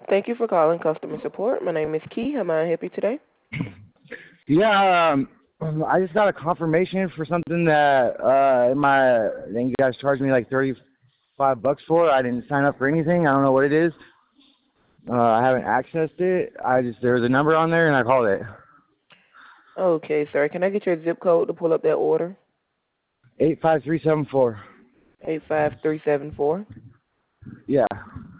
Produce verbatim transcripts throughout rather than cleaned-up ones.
Thank you for calling customer support. My name is Key. How may I help you today? Yeah, um, um, I just got a confirmation for something that uh, in my I think you guys charged me like thirty-five bucks for. I didn't sign up for anything. I don't know what it is. Uh, I haven't accessed it. I just there was a number on there and I called it. Okay, sir. Can I get your zip code to pull up that order? Eight five three seven four. eight five three seven four. Yeah.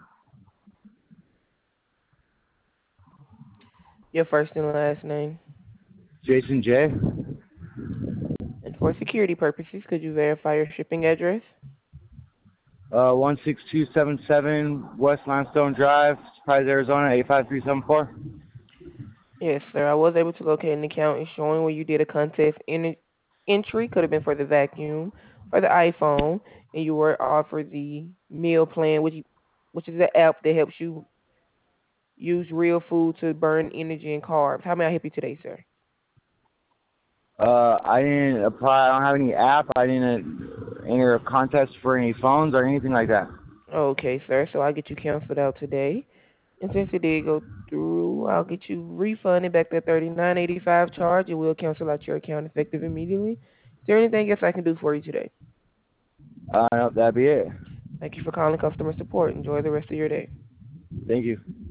Your first and last name. Jason J. And for security purposes, could you verify your shipping address? Uh, one six two seven seven West Limestone Drive, Surprise, Arizona eight five three seven four. Yes, sir. I was able to locate an account and showing where you did a contest en- entry. Could have been for the vacuum or the iPhone, and you were offered the meal plan, which which is an app that helps you use real food to burn energy and carbs. How may I help you today, sir? Uh, I didn't apply. I don't have any app. I didn't enter a contest for any phones or anything like that. Okay, sir. So I'll get you canceled out today. And since it did go through, I'll get you refunded back that thirty-nine eighty-five charge, and we'll cancel out your account effective immediately. Is there anything else I can do for you today? Uh, no, that'd be it. Thank you for calling customer support. Enjoy the rest of your day. Thank you.